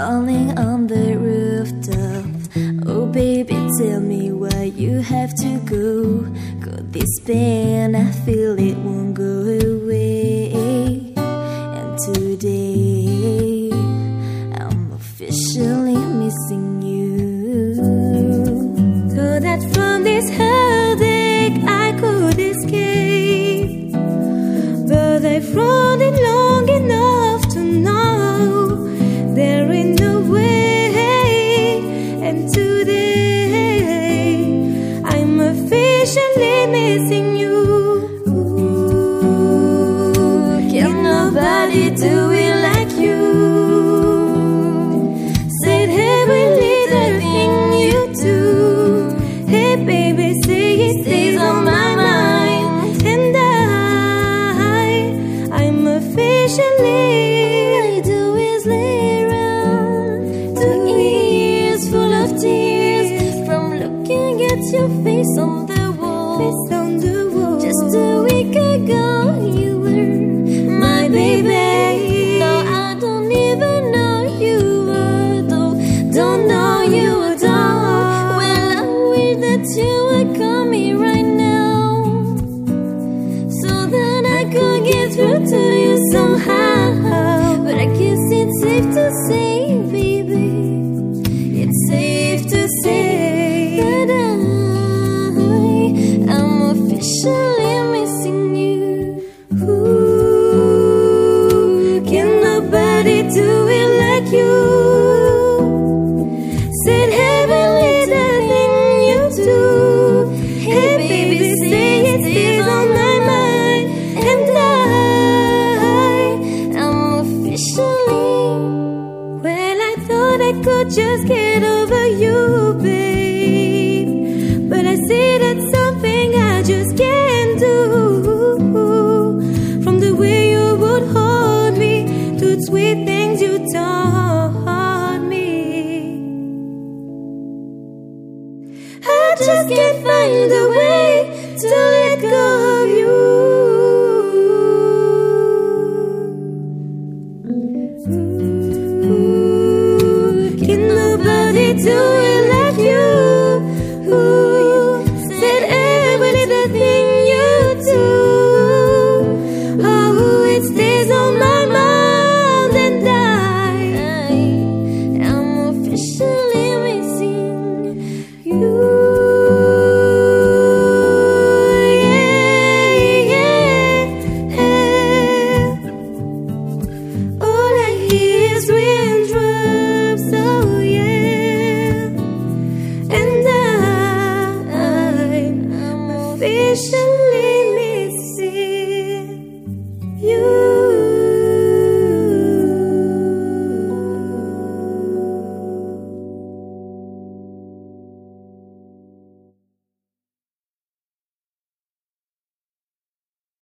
falling on the rooftop. Oh baby, tell me why you have to go. Got this pain, I feel it won't go away. And today I'm officially missing you. Thought that from this heartache I could escape, but I've run it long enough to know there ain't no way. And today I'm officially missing you. Ooh, can nobody do it like you? Said every little thing you do. Hey baby, say it stays on my mind. And I'm officially, all I do is lay around, 2 ears full of tears from looking at your face on the wall.